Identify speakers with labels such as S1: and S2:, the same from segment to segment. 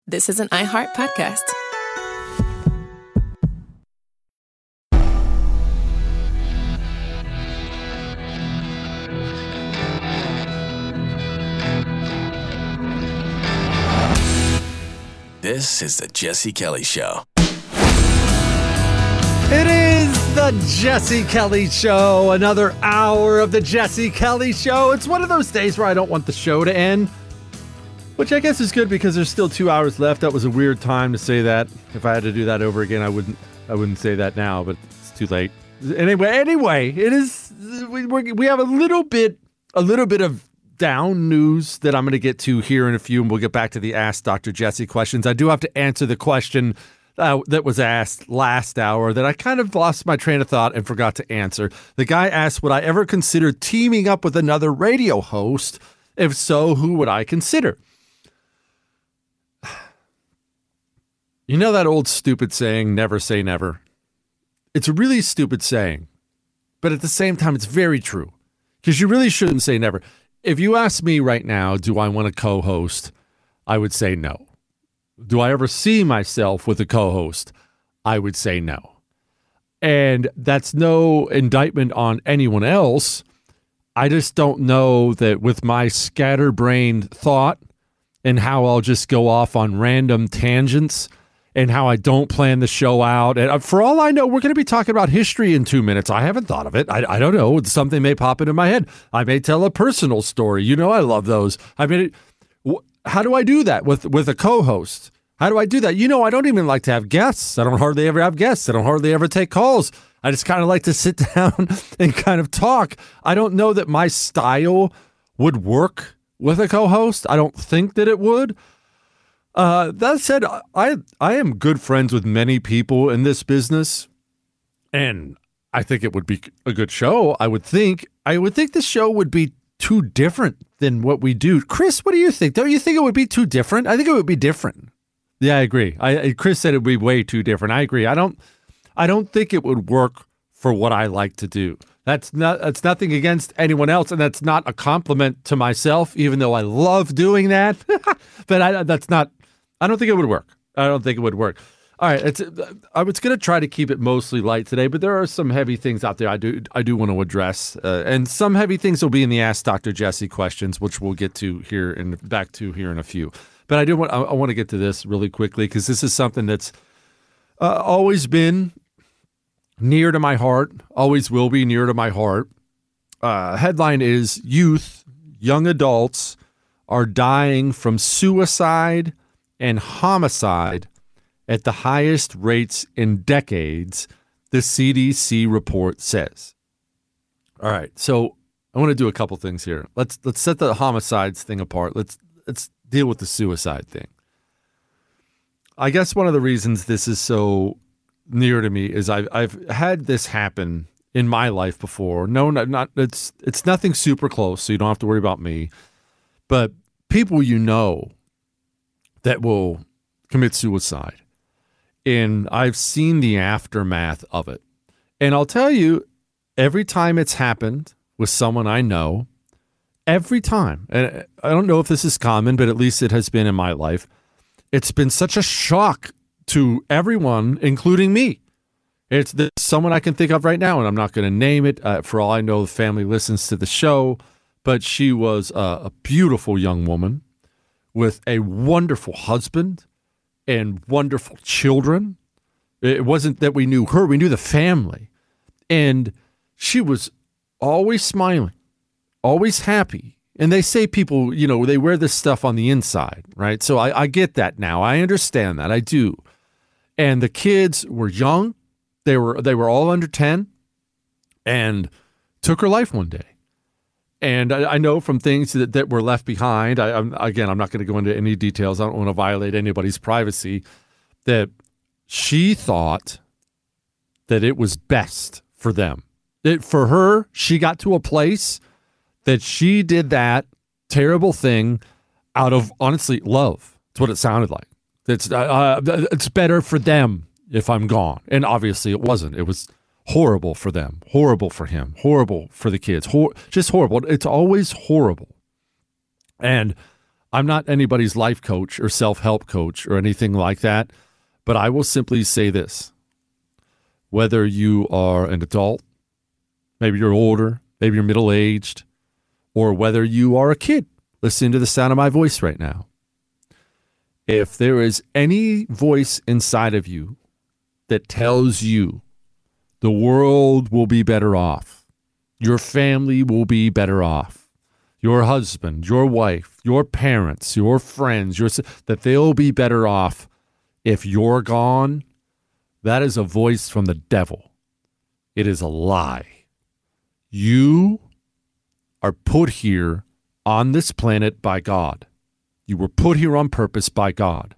S1: This is an iHeart podcast.
S2: This is the Jesse Kelly Show.
S3: It is the Jesse Kelly Show. Another hour of the Jesse Kelly Show. It's one of those days where I don't want the show to end, which I guess is good because there's still 2 hours left. That was a weird time to say that. If I had to do that over again, I wouldn't say that now, but it's too late. Anyway, it is. We have a little bit of down news that I'm going to get to here in a few, and we'll get back to the Ask Dr. Jesse questions. I do have to answer the question that was asked last hour that I kind of lost my train of thought and forgot to answer. The guy asked, would I ever consider teaming up with another radio host? If so, who would I consider? You know that old stupid saying, never say never? It's a really stupid saying, but at the same time, it's very true because you really shouldn't say never. If you ask me right now, do I want to co-host? I would say no. Do I ever see myself with a co-host? I would say no. And that's no indictment on anyone else. I just don't know that with my scatterbrained thought and how I'll just go off on random tangents and how I don't plan the show out. And for all I know, we're going to be talking about history in 2 minutes. I haven't thought of it. I don't know. Something may pop into my head. I may tell a personal story. You know I love those. I mean, how do I do that with a co-host? How do I do that? You know, I don't even like to have guests. I don't hardly ever have guests. I don't hardly ever take calls. I just kind of like to sit down and kind of talk. I don't know that my style would work with a co-host. I don't think that it would. That said, I am good friends with many people in this business, and I think it would be a good show. I would think the show would be too different than what we do. Chris, what do you think? Don't you think it would be too different? I think it would be different. Yeah, I agree. Chris said it would be way too different. I agree. I don't think it would work for what I like to do. That's nothing against anyone else, and that's not a compliment to myself, even though I love doing that. But I don't think it would work. I don't think it would work. All right, I was going to try to keep it mostly light today, but there are some heavy things out there I do want to address, and some heavy things will be in the Ask Dr. Jesse questions, which we'll get to here in a few. But I want to get to this really quickly because this is something that's always been near to my heart, always will be near to my heart. Headline is young adults are dying from suicide and homicide at the highest rates in decades, the CDC report says. All right, so I want to do a couple things here. Let's set the homicides thing apart. Let's deal with the suicide thing. I guess one of the reasons this is so near to me is I've had this happen in my life before. No, not it's nothing super close, so you don't have to worry about me. But people you know that will commit suicide. And I've seen the aftermath of it. And I'll tell you, every time it's happened with someone I know, every time, and I don't know if this is common, but at least it has been in my life, it's been such a shock to everyone, including me. It's someone I can think of right now, and I'm not going to name it. For all I know, the family listens to the show, but she was a beautiful young woman with a wonderful husband and wonderful children. It wasn't that we knew her, we knew the family. And she was always smiling, always happy. And they say people, they wear this stuff on the inside, right? So I get that now. I understand that. I do. And the kids were young. They were all under 10 and took her life one day. And I know from things that were left behind, I'm not going to go into any details. I don't want to violate anybody's privacy, that she thought that it was best for them. For her, she got to a place that she did that terrible thing out of, honestly, love. That's what it sounded like. It's better for them if I'm gone. And obviously it wasn't. It was horrible for them, horrible for him, horrible for the kids, just horrible. It's always horrible. And I'm not anybody's life coach or self-help coach or anything like that, but I will simply say this. Whether you are an adult, maybe you're older, maybe you're middle-aged, or whether you are a kid listening to the sound of my voice right now, if there is any voice inside of you that tells you the world will be better off, your family will be better off, your husband, your wife, your parents, your friends, that they'll be better off if you're gone, that is a voice from the devil. It is a lie. You are put here on this planet by God. You were put here on purpose by God.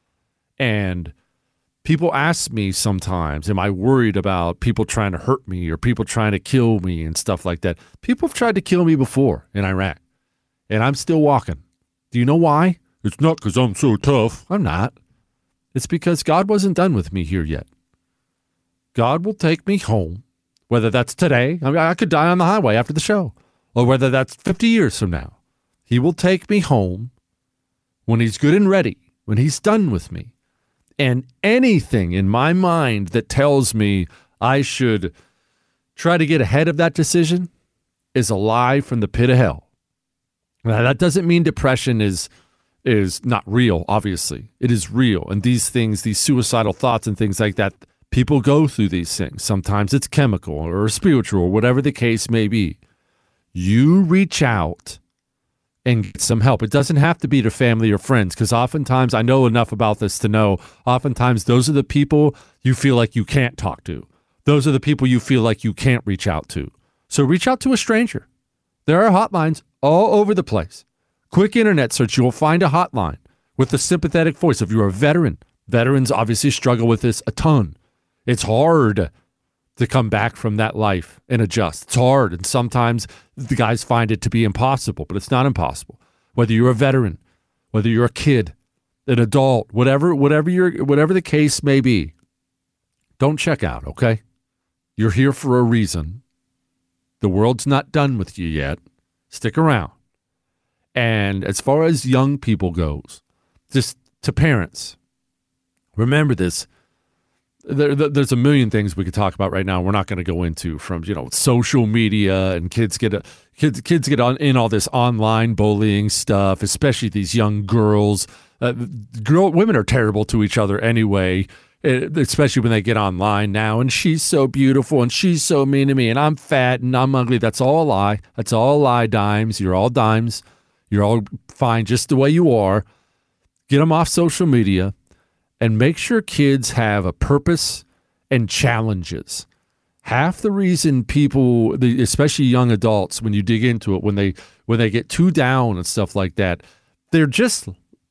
S3: And people ask me sometimes, am I worried about people trying to hurt me or people trying to kill me and stuff like that? People have tried to kill me before in Iraq, and I'm still walking. Do you know why? It's not because I'm so tough. I'm not. It's because God wasn't done with me here yet. God will take me home, whether that's today. I mean, I could die on the highway after the show, or whether that's 50 years from now. He will take me home when he's good and ready, when he's done with me. And anything in my mind that tells me I should try to get ahead of that decision is a lie from the pit of hell. Now, that doesn't mean depression is not real, obviously. It is real. And these things, these suicidal thoughts and things like that, people go through these things. Sometimes it's chemical or spiritual or whatever the case may be. You reach out and get some help. It doesn't have to be to family or friends, because oftentimes, I know enough about this to know, oftentimes those are the people you feel like you can't talk to. Those are the people you feel like you can't reach out to. So reach out to a stranger. There are hotlines all over the place. Quick internet search, you'll find a hotline with a sympathetic voice. If you're a veteran, veterans obviously struggle with this a ton. It's hard to come back from that life and adjust. It's hard, and sometimes the guys find it to be impossible, but it's not impossible. Whether you're a veteran, whether you're a kid, an adult, whatever the case may be, don't check out, okay? You're here for a reason. The world's not done with you yet. Stick around. And as far as young people goes, just to parents, remember this. There's a million things we could talk about right now. We're not going to go into, from social media, and kids get on in all this online bullying stuff, especially these young girls. Women are terrible to each other anyway, especially when they get online now. And she's so beautiful, and she's so mean to me, and I'm fat and I'm ugly. That's all a lie. That's all a lie. Dimes. You're all dimes. You're all fine just the way you are. Get them off social media. And make sure kids have a purpose and challenges. Half the reason people, especially young adults, when you dig into it, when they get too down and stuff like that, they're just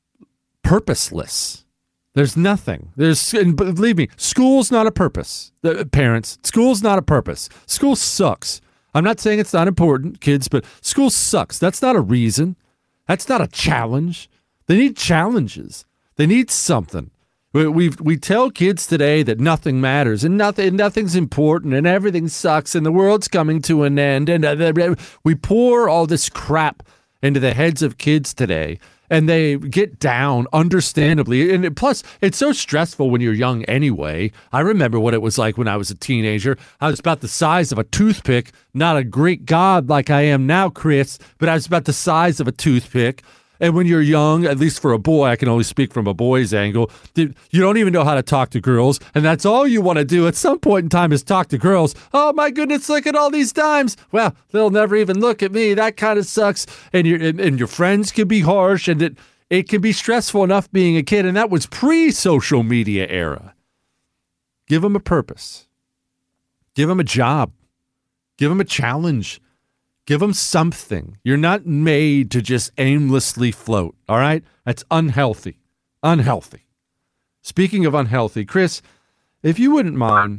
S3: purposeless. There's nothing. And believe me, school's not a purpose. Parents, school's not a purpose. School sucks. I'm not saying it's not important, kids, but school sucks. That's not a reason. That's not a challenge. They need challenges. They need something. We tell kids today that nothing matters and nothing's important and everything sucks and the world's coming to an end, and we pour all this crap into the heads of kids today, and they get down, understandably. And plus, it's so stressful when you're young anyway. I remember what it was like when I was a teenager. I was about the size of a toothpick, not a Greek god like I am now, Chris, but I was about the size of a toothpick. And when you're young, at least for a boy, I can only speak from a boy's angle, you don't even know how to talk to girls, and that's all you want to do at some point in time is talk to girls. Oh my goodness, look at all these dimes. Well, they'll never even look at me. That kind of sucks. And your friends can be harsh, and it can be stressful enough being a kid, and that was pre-social media era. Give them a purpose. Give them a job. Give them a challenge. Give them something. You're not made to just aimlessly float, all right? That's unhealthy. Unhealthy. Speaking of unhealthy, Chris, if you wouldn't mind,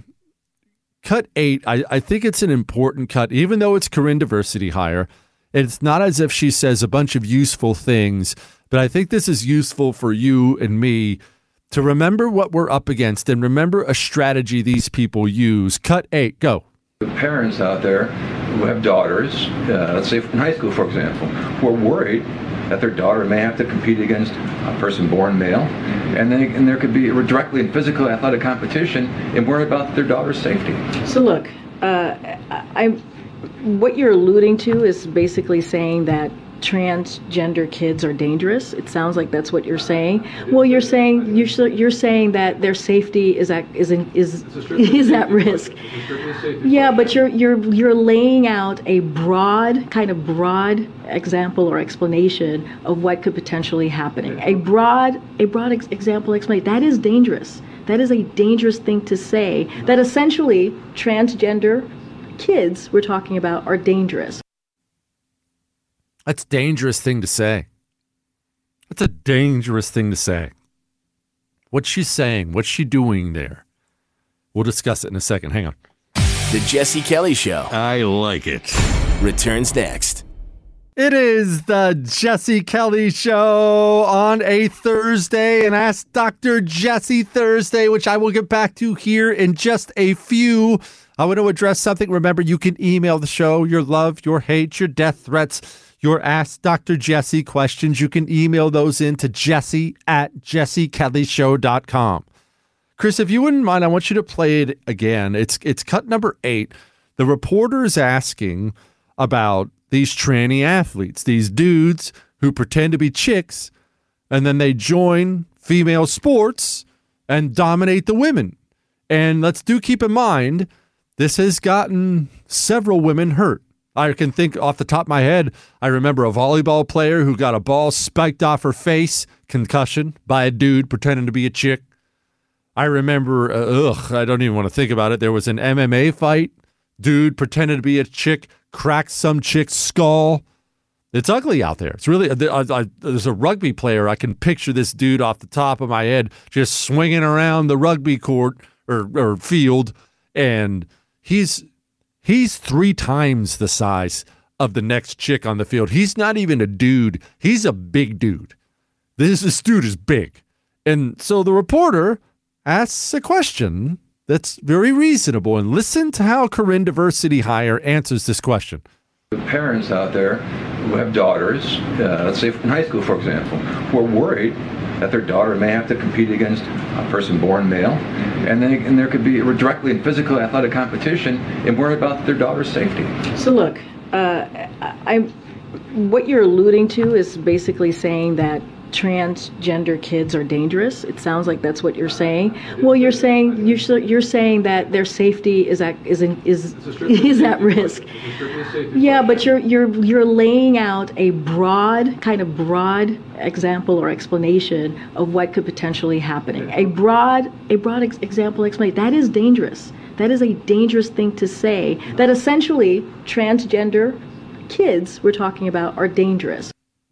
S3: cut 8, I think it's an important cut, even though it's Corinne Diversity Hire. It's not as if she says a bunch of useful things, but I think this is useful for you and me to remember what we're up against and remember a strategy these people use. Cut 8, go.
S1: The parents out there who have daughters, let's say in high school, for example, who are worried that their daughter may have to compete against a person born male, and there could be directly in physical athletic competition and worry about their daughter's safety.
S4: So look, what you're alluding to is basically saying that transgender kids are dangerous. It sounds like that's what you're saying. Well, you're saying that their safety is at risk. Yeah, but you're laying out a broad example or explanation of what could potentially happen. A broad example explanation. That is dangerous. That is a dangerous thing to say. That essentially transgender kids we're talking about are dangerous.
S3: That's a dangerous thing to say. That's a dangerous thing to say. What's she saying? What's she doing there? We'll discuss it in a second. Hang on.
S2: The Jesse Kelly Show
S5: I like it.
S2: returns next.
S3: It is the Jesse Kelly Show on a Thursday, and Ask Dr. Jesse Thursday, which I will get back to here in just a few. I want to address something. Remember, you can email the show your love, your hate, your death threats, your Ask Dr. Jesse questions. You can email those in to jesse@jessekellyshow.com. Chris, if you wouldn't mind, I want you to play it again. It's cut number 8. The reporter is asking about these tranny athletes, these dudes who pretend to be chicks, and then they join female sports and dominate the women. And keep in mind, this has gotten several women hurt. I can think off the top of my head, I remember a volleyball player who got a ball spiked off her face, concussion, by a dude pretending to be a chick. I remember, I don't even want to think about it. There was an MMA fight. Dude pretended to be a chick, cracked some chick's skull. It's ugly out there. It's really, there's a rugby player. I can picture this dude off the top of my head just swinging around the rugby court or field, and he's 3 times the size of the next chick on the field. He's not even a dude. He's a big dude. This dude is big. And so the reporter asks a question that's very reasonable, and listen to how Corinne Diversity Hire answers this question.
S1: The parents out there who have daughters, let's say in high school, for example, who are worried that their daughter may have to compete against a person born male, and there could be directly in physical athletic competition and worry about their daughter's safety.
S4: So look, what you're alluding to is basically saying that transgender kids are dangerous. It sounds like that's what you're saying. Well, you're saying that their safety is at risk. Yeah, but you're laying out a broad example or explanation of what could potentially happen. A broad example explanation. That is dangerous. That is a dangerous thing to say. That essentially transgender kids we're talking about are dangerous.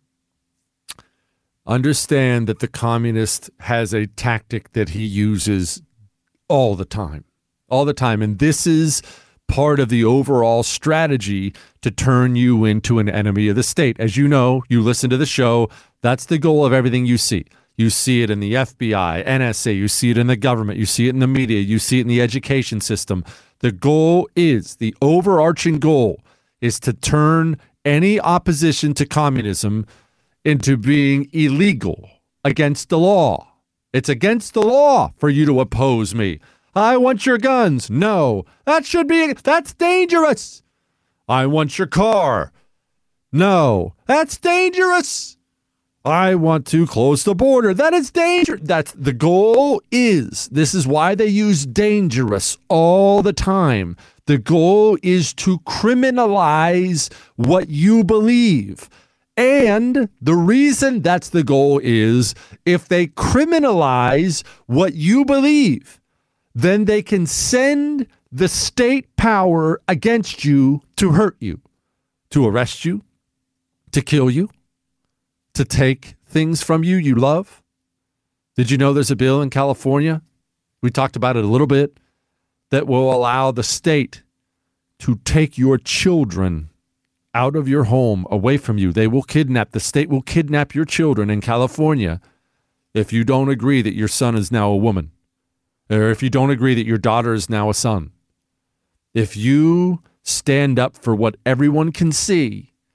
S3: Understand that the communist has a tactic that he uses all the time. And this is part of the overall strategy to turn you into an enemy of the state. As you know, you listen to the show, that's the goal of everything you see. You see it in the FBI, NSA, you see it in the government, you see it in the media, you see it in the education system. The overarching goal is to turn any opposition to communism into being illegal, against the law. It's against the law for you to oppose me. I want your guns. No, that's dangerous. I want your car. No, that's dangerous. I want to close the border. That is dangerous. That's the goal is. This is why they use dangerous all the time. The goal is to criminalize what you believe. And the reason that's the goal is if they criminalize what you believe, then they can send the state power against you to hurt you, to arrest you, to kill you, to take things from you you love. Did you know there's a bill in California? We talked about it a little bit, that will allow the state to take your children out of your home, away from you. The state will kidnap your children in California if you don't agree that your son is now a woman, or if you don't agree that your daughter is now a son. If you stand up for what everyone can see,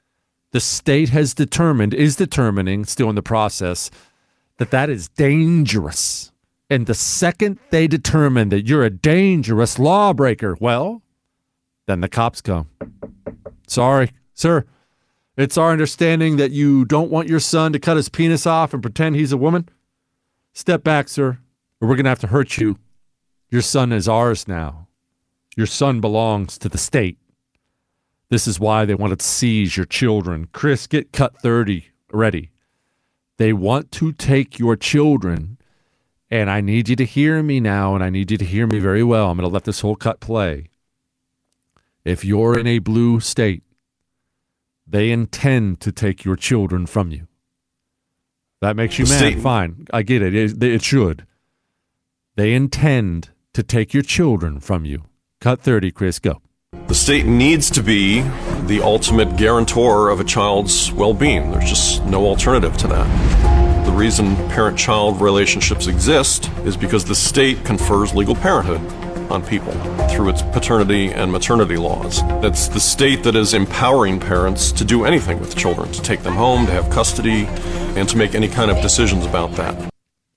S3: The state is determining, still in the process, that is dangerous. And the second they determine that you're a dangerous lawbreaker, well, then the cops come. Sorry, sir. It's our understanding that you don't want your son to cut his penis off and pretend he's a woman. Step back, sir, or we're going to have to hurt you. Your son is ours now. Your son belongs to the state. This is why they want to seize your children. Chris, get cut 30 ready. They want to take your children, and I need you to hear me now, and I need you to hear me very well. I'm going to let this whole cut play. If you're in a blue state, they intend to take your children from you. That makes you mad. Fine. I get it. It should. They intend to take your children from you. Cut 30, Chris. Go.
S5: The state needs to be the ultimate guarantor of a child's well-being. There's just no alternative to that. The reason parent-child relationships exist is because the state confers legal parenthood on people through its paternity and maternity laws. It's the state that is empowering parents to do anything with children, to take them home, to have custody, and to make any kind of decisions about that.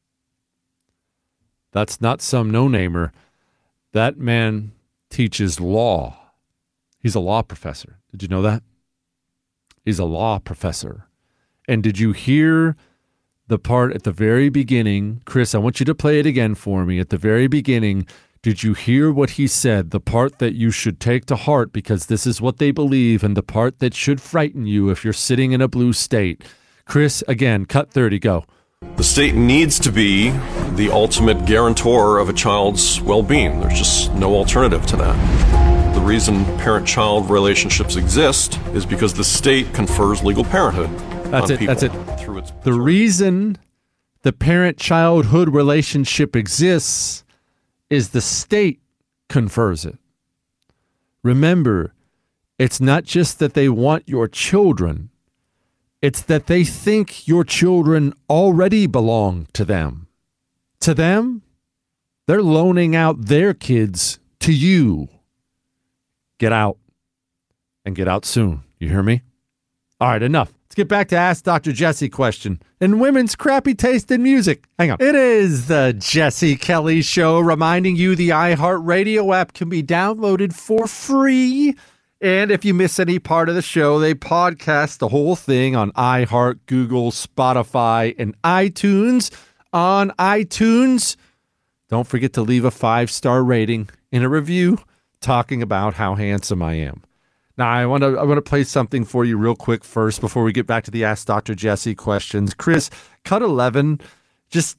S3: That's not some no-namer. That man teaches law. He's a law professor. Did you know that? He's a law professor. And did you hear the part at the very beginning? Chris, I want you to play it again for me. At the very beginning, did you hear what he said? The part that you should take to heart because this is what they believe, and the part that should frighten you if you're sitting in a blue state. Chris, again, cut 30, go.
S5: The state needs to be the ultimate guarantor of a child's well-being. There's just no alternative to that. The reason parent-child relationships exist is because the state confers legal parenthood on people.
S3: That's it.
S5: Through its
S3: the reason the parent-childhood relationship exists is the state confers it. Remember, it's not just that they want your children. It's that they think your children already belong to them. To them, they're loaning out their kids to you. Get out. And get out soon. You hear me? All right, enough. Let's get back to Ask Dr. Jesse question and women's crappy taste in music. Hang on. It is the Jesse Kelly Show, reminding you the iHeartRadio app can be downloaded for free. And if you miss any part of the show, they podcast the whole thing on iHeart, Google, Spotify, and iTunes. On iTunes, don't forget to leave a 5-star rating and a review talking about how handsome I am. Now, I want to play something for you real quick first before we get back to the Ask Dr. Jesse questions. Chris, cut 11, just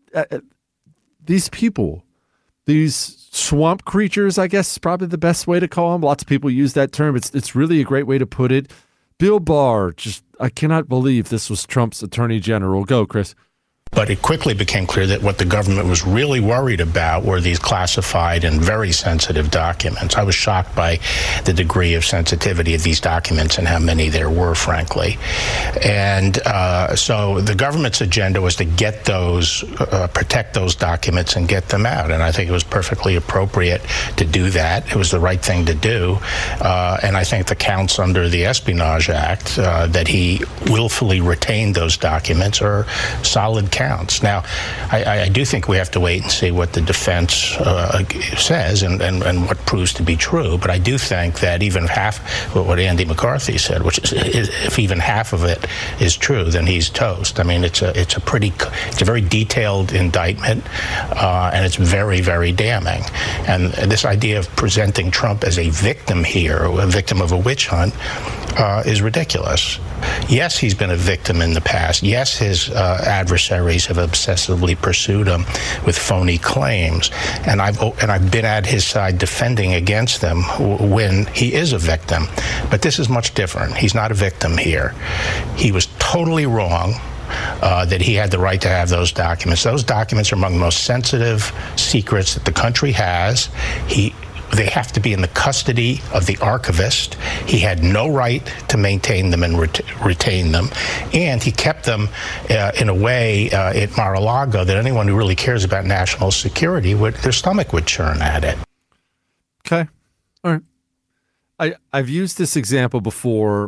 S3: these people, these swamp creatures, I guess is probably the best way to call them. Lots of people use that term. It's really a great way to put it. Bill Barr, I cannot believe this was Trump's attorney general. Go, Chris.
S6: But it quickly became clear that what the government was really worried about were these classified and very sensitive documents. I was shocked by the degree of sensitivity of these documents and how many there were, frankly. And so the government's agenda was to get those, protect those documents and get them out. And I think it was perfectly appropriate to do that. It was the right thing to do. And I think the counts under the Espionage Act that he willfully retained those documents are solid counts. Now, I do think we have to wait and see what the defense says and what proves to be true. But I do think that even half what Andy McCarthy said, which is if even half of it is true, then he's toast. I mean, it's a very detailed indictment, and it's very, very damning. And this idea of presenting Trump as a victim here, a victim of a witch hunt, is ridiculous. Yes, he's been a victim in the past. Yes, his adversaries have obsessively pursued him with phony claims, and I've been at his side defending against them when he is a victim. But this is much different. He's not a victim here. He was totally wrong. That he had the right to have those documents. Those documents are among the most sensitive secrets that the country has. They have to be in the custody of the archivist. He had no right to maintain them and retain them. And he kept them in a way at Mar-a-Lago that anyone who really cares about national security, their stomach would churn at it.
S3: Okay. All right. I've used this example before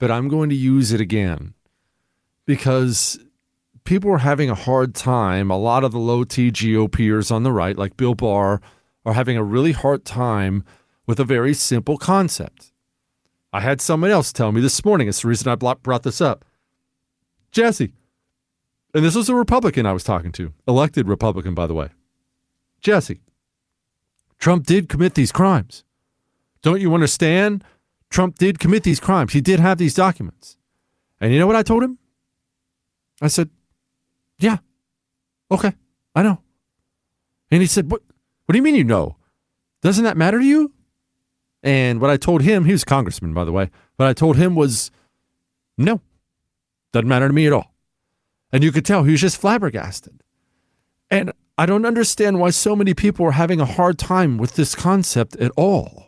S3: but I'm going to use it again because people are having a hard time. A lot of the low-T GOPers on the right, like Bill Barr, are having a really hard time with a very simple concept. I had someone else tell me this morning, it's the reason I brought this up. Jesse, and this was a Republican I was talking to, elected Republican, by the way. Jesse, Trump did commit these crimes. Don't you understand? Trump did commit these crimes. He did have these documents. And you know what I told him? I said, yeah, okay, I know. And he said, what do you mean you know? Doesn't that matter to you? And what I told him, he was a congressman, by the way, what I told him was, no, doesn't matter to me at all. And you could tell he was just flabbergasted. And I don't understand why so many people are having a hard time with this concept at all.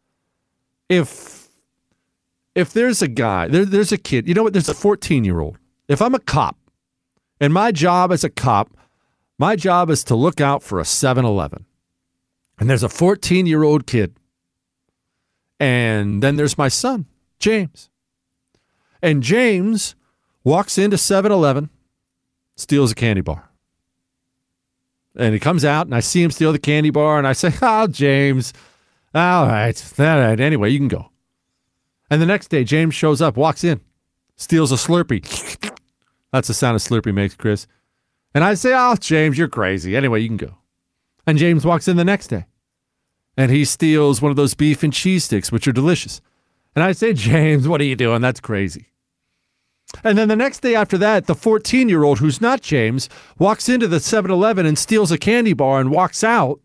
S3: If there's a guy, there's a kid, you know what, there's a 14-year-old. If I'm a cop, and my job as a cop, my job is to look out for a 7-Eleven. And there's a 14-year-old kid. And then there's my son, James. And James walks into 7-Eleven, steals a candy bar. And he comes out, and I see him steal the candy bar, and I say, oh, James, all right. Anyway, you can go. And the next day, James shows up, walks in, steals a Slurpee. That's the sound a Slurpee makes, Chris. And I say, oh, James, you're crazy. Anyway, you can go. And James walks in the next day, and he steals one of those beef and cheese sticks, which are delicious. And I say, James, what are you doing? That's crazy. And then the next day after that, the 14-year-old, who's not James, walks into the 7-Eleven and steals a candy bar and walks out.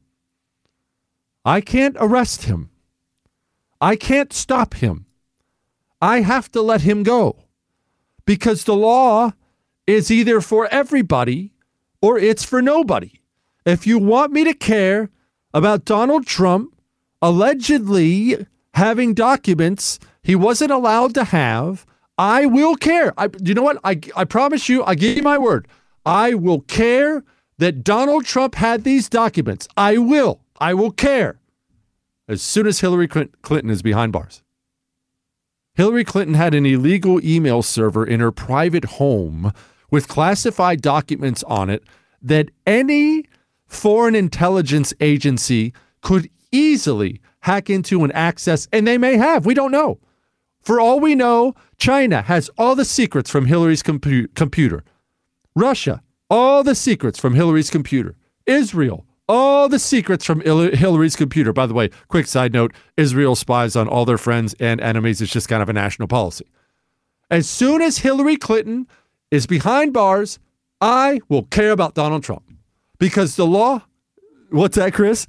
S3: I can't arrest him. I can't stop him. I have to let him go because the law is either for everybody or it's for nobody. If you want me to care about Donald Trump allegedly having documents he wasn't allowed to have, I will care. You know what? I promise you, I give you my word. I will care that Donald Trump had these documents. I will care as soon as Hillary Clinton is behind bars. Hillary Clinton had an illegal email server in her private home with classified documents on it that any foreign intelligence agency could easily hack into and access, and they may have. We don't know. For all we know, China has all the secrets from Hillary's computer. Russia, all the secrets from Hillary's computer. Israel, all the secrets from Hillary's computer. By the way, quick side note, Israel spies on all their friends and enemies. It's just kind of a national policy. As soon as Hillary Clinton is behind bars, I will care about Donald Trump. Because the law, what's that, Chris?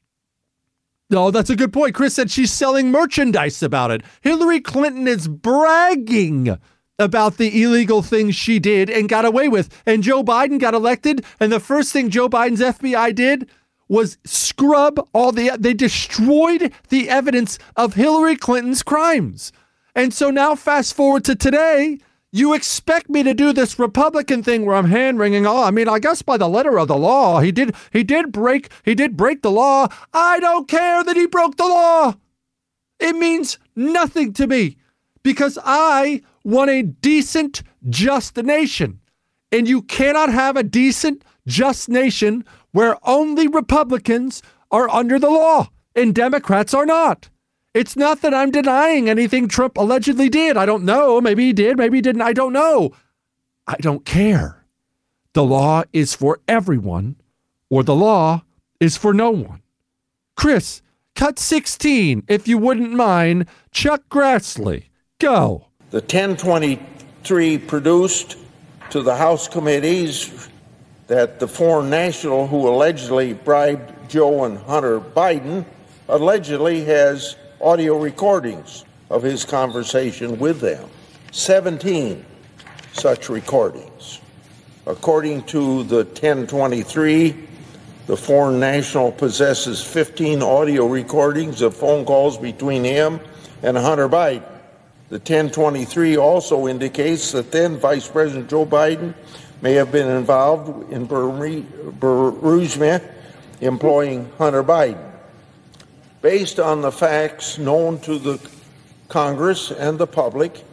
S3: No, that's a good point. Chris said she's selling merchandise about it. Hillary Clinton is bragging about the illegal things she did and got away with. And Joe Biden got elected, and the first thing Joe Biden's FBI did was scrub they destroyed the evidence of Hillary Clinton's crimes. And so now fast forward to today, you expect me to do this Republican thing where I'm hand-wringing, I guess by the letter of the law, he did break the law. I don't care that he broke the law. It means nothing to me because I want a decent, just nation. And you cannot have a decent, just nation where only Republicans are under the law and Democrats are not. It's not that I'm denying anything Trump allegedly did. I don't know. Maybe he did. Maybe he didn't. I don't know. I don't care. The law is for everyone, or the law is for no one. Chris, cut 16, if you wouldn't mind. Chuck Grassley, go.
S7: The 1023 produced to the House committees that the foreign national who allegedly bribed Joe and Hunter Biden allegedly has audio recordings of his conversation with them. 17 such recordings. According to the 1023, the foreign national possesses 15 audio recordings of phone calls between him and Hunter Biden. The 1023 also indicates that then Vice President Joe Biden may have been involved in bereavement employing Hunter Biden. Based on the facts known to the Congress and the public,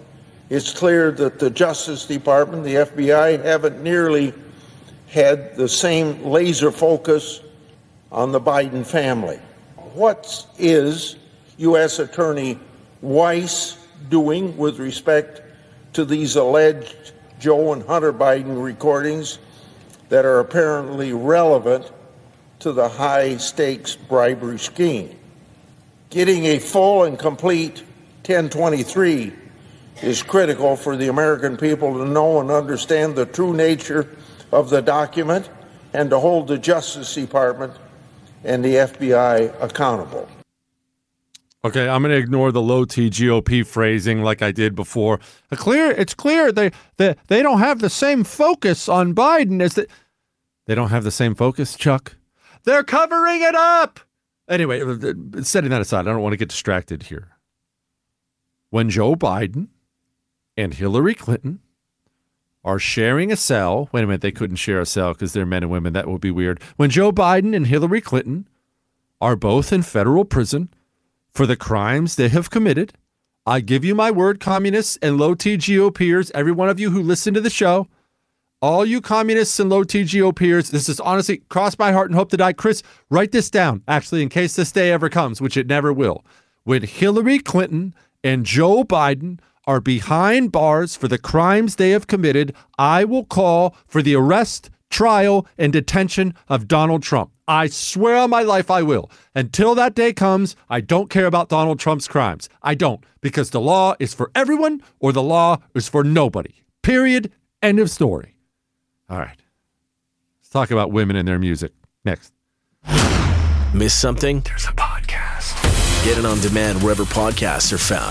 S7: It's clear that the Justice Department, the FBI, haven't nearly had the same laser focus on the Biden family. What is U.S. Attorney Weiss doing with respect to these alleged Joe and Hunter Biden recordings that are apparently relevant to the high-stakes bribery scheme? Getting a full and complete 1023 is critical for the American people to know and understand the true nature of the document and to hold the Justice Department and the FBI accountable.
S3: Okay, I'm going to ignore the low T GOP phrasing like I did before. It's clear they don't have the same focus on Biden as they don't have the same focus, Chuck. They're covering it up. Anyway, setting that aside, I don't want to get distracted here. When Joe Biden and Hillary Clinton are sharing a cell. Wait a minute, they couldn't share a cell because they're men and women. That would be weird. When Joe Biden and Hillary Clinton are both in federal prison for the crimes they have committed, I give you my word, communists and low T GOPers, every one of you who listen to the show, all you communists and low T GOPers, this is honestly, cross my heart and hope to die. Chris, write this down, actually, in case this day ever comes, which it never will. When Hillary Clinton and Joe Biden are behind bars for the crimes they have committed, I will call for the arrest, trial, and detention of Donald Trump. I swear on my life I will. Until that day comes, I don't care about Donald Trump's crimes. I don't, because the law is for everyone or the law is for nobody. Period. End of story. All right. Let's talk about women and their music. Next.
S2: Miss something?
S3: There's a podcast.
S2: Get it on demand wherever podcasts are found.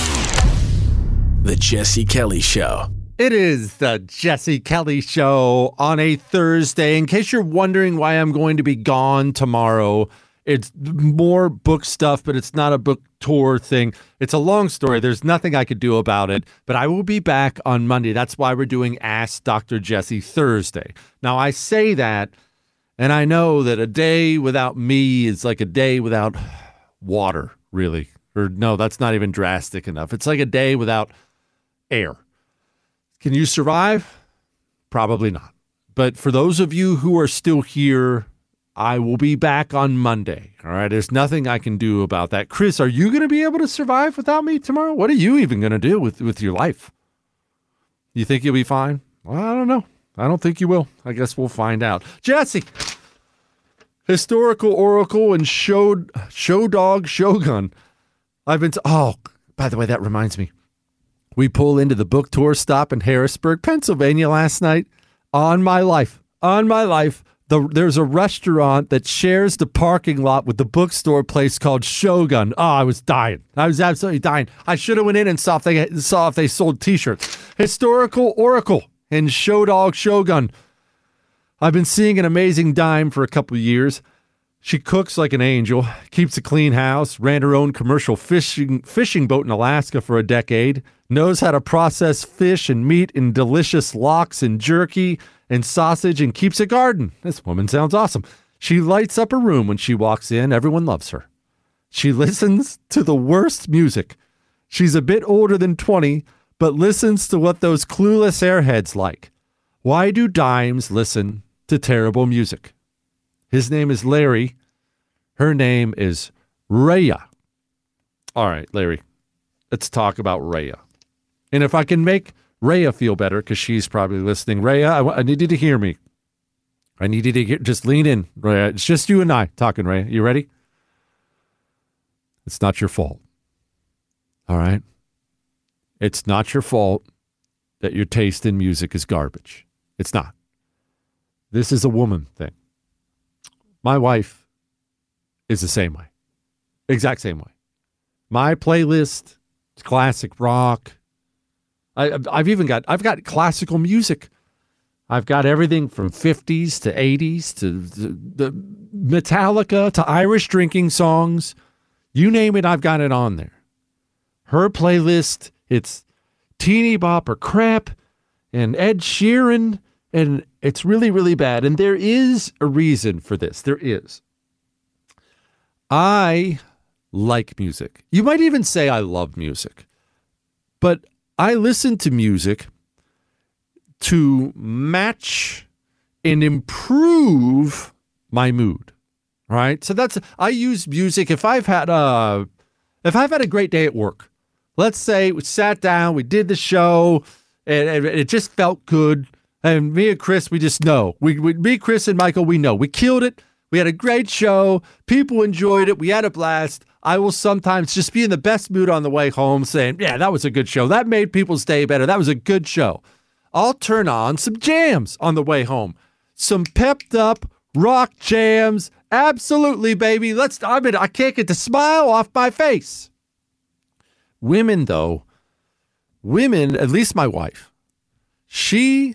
S2: The Jesse Kelly Show.
S3: It is the Jesse Kelly Show on a Thursday. In case you're wondering why I'm going to be gone tomorrow, it's more book stuff, but it's not a book tour thing. It's a long story. There's nothing I could do about it, but I will be back on Monday. That's why we're doing Ask Dr. Jesse Thursday. Now, I say that, and I know that a day without me is like a day without water, really. Or no, that's not even drastic enough. It's like a day without air. Can you survive? Probably not. But for those of you who are still here, I will be back on Monday. All right. There's nothing I can do about that. Chris, are you going to be able to survive without me tomorrow? What are you even going to do with your life? You think you'll be fine? Well, I don't know. I don't think you will. I guess we'll find out. Jesse, historical oracle and show dog Shogun. Oh, by the way, that reminds me. We pull into the book tour stop in Harrisburg, Pennsylvania last night. On my life, there's a restaurant that shares the parking lot with the bookstore place called Shogun. Oh, I was dying. I was absolutely dying. I should have went in and saw if they sold T-shirts. Historical Oracle and Show Dog Shogun. I've been seeing an amazing dime for a couple of years. She cooks like an angel, keeps a clean house, ran her own commercial fishing boat in Alaska for a decade, knows how to process fish and meat in delicious lox and jerky and sausage, and keeps a garden. This woman sounds awesome. She lights up her room when she walks in. Everyone loves her. She listens to the worst music. She's a bit older than 20, but listens to what those clueless airheads like. Why do dimes listen to terrible music? His name is Larry. Her name is Rhea. All right, Larry, let's talk about Rhea. And if I can make Rhea feel better, because she's probably listening. Rhea, I need you to hear me. I need you to just lean in, Rhea. It's just you and I talking, Rhea. You ready? It's not your fault. All right? It's not your fault that your taste in music is garbage. It's not. This is a woman thing. My wife is the same way. Exact same way. My playlist is classic rock. I've got classical music. I've got everything from 50s to 80s to the Metallica to Irish drinking songs. You name it, I've got it on there. Her playlist, it's teeny bop or crap and Ed Sheeran, and it's really, really bad. And there is a reason for this. There is. I like music. You might even say I love music. But I listen to music to match and improve my mood. Right? So I use music if I've had a great day at work. Let's say we sat down, we did the show, and it just felt good. And me and Chris, we just know. Me, Chris, and Michael, we know. We killed it. We had a great show. People enjoyed it. We had a blast. I will sometimes just be in the best mood on the way home saying, yeah, that was a good show. That made people's day better. That was a good show. I'll turn on some jams on the way home. Some pepped up rock jams. Absolutely, baby. I can't get the smile off my face. Women, though, at least my wife, she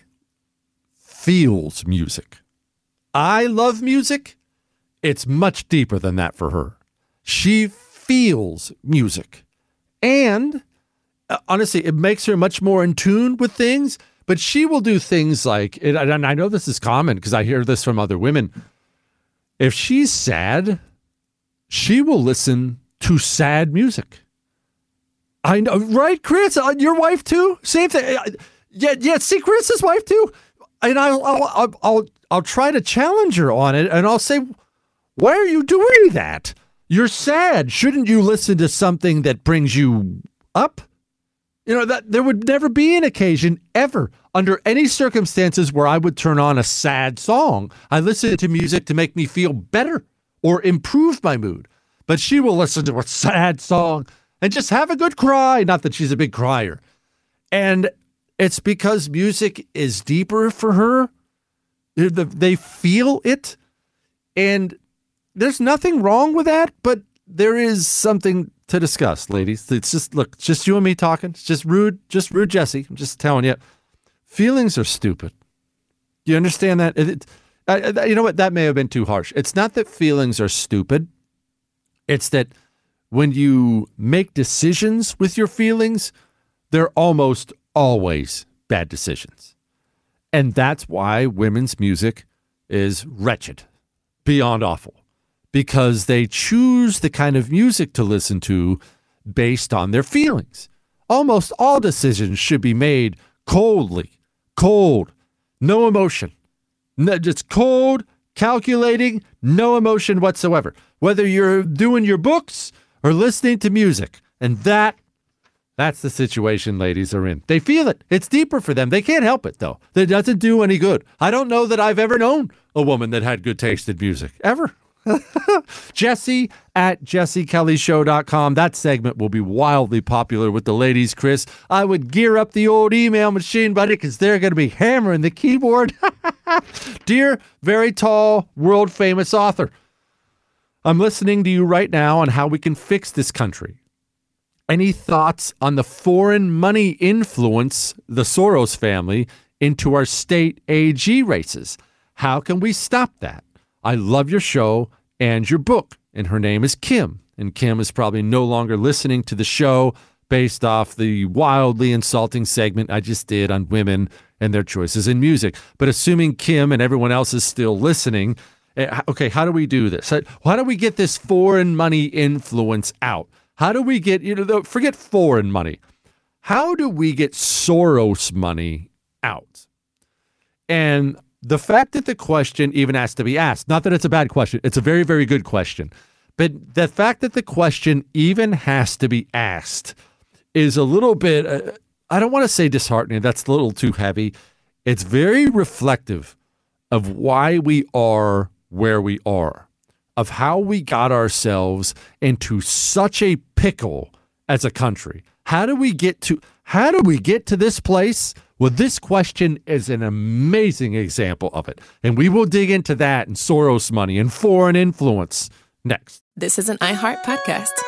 S3: feels music. I love music. It's much deeper than that for her. She feels music. And honestly, it makes her much more in tune with things. But she will do things like, and I know this is common because I hear this from other women. If she's sad, she will listen to sad music. I know, right, Chris? Your wife too? Same thing. Yeah. See, Chris's wife too. And I'll try to challenge her on it, and I'll say, "Why are you doing that? You're sad. Shouldn't you listen to something that brings you up?" That there would never be an occasion ever under any circumstances where I would turn on a sad song. I listen to music to make me feel better or improve my mood. But she will listen to a sad song and just have a good cry. Not that she's a big crier. And it's because music is deeper for her. They feel it. And there's nothing wrong with that, but there is something to discuss, ladies. It's just you and me talking. It's just rude Jesse. I'm just telling you. Feelings are stupid. You understand that? You know what? That may have been too harsh. It's not that feelings are stupid. It's that when you make decisions with your feelings, they're almost always bad decisions. And that's why women's music is wretched, beyond awful. Because they choose the kind of music to listen to based on their feelings. Almost all decisions should be made cold, no emotion. Just cold, calculating, no emotion whatsoever. Whether you're doing your books or listening to music. And that's the situation ladies are in. They feel it. It's deeper for them. They can't help it, though. It doesn't do any good. I don't know that I've ever known a woman that had good taste in music. Ever. Jesse at jessekellyshow.com. That segment will be wildly popular with the ladies, Chris. I would gear up the old email machine, buddy, because they're going to be hammering the keyboard. Dear, very tall, world-famous author, I'm listening to you right now on how we can fix this country. Any thoughts on the foreign money influence, the Soros family, into our state AG races? How can we stop that? I love your show and your book. And her name is Kim. And Kim is probably no longer listening to the show based off the wildly insulting segment I just did on women and their choices in music. But assuming Kim and everyone else is still listening, okay, how do we do this? How do we get this foreign money influence out? How do we get, forget foreign money. How do we get Soros money out? And the fact that the question even has to be asked, not that it's a bad question, it's a very, very good question, but the fact that the question even has to be asked is a little bit, I don't want to say disheartening, that's a little too heavy. It's very reflective of why we are where we are, of how we got ourselves into such a pickle as a country. How do we get to this place? Well, this question is an amazing example of it. And we will dig into that and Soros money and foreign influence next.
S8: This is an iHeart podcast.